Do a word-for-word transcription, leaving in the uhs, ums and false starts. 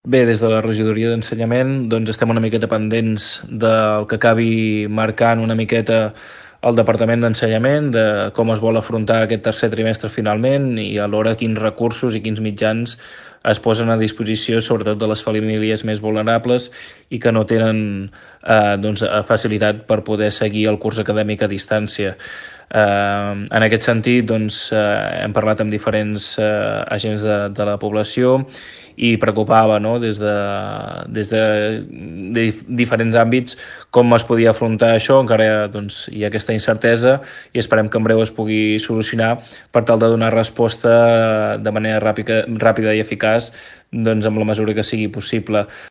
Bé, des de la regidoria d'ensenyament doncs estem una miqueta pendents del que acabi marcant una miqueta el Departament d'Ensenyament, de com es vol afrontar aquest tercer trimestre finalment i alhora quins recursos i quins mitjans es posen a disposició sobretot de les famílies més vulnerables i que no tenen eh, doncs, facilitat per poder seguir el curs acadèmic a distància. Eh, en aquest sentit doncs, eh, hem parlat amb diferents eh, agents de, de la població i preocupava, no? des, de, des de, de diferents àmbits com es podia afrontar això. Encara doncs, hi ha aquesta incertesa i esperem que en breu es pugui solucionar per tal de donar resposta de manera ràpida, ràpida i eficaç doncs, amb la mesura que sigui possible.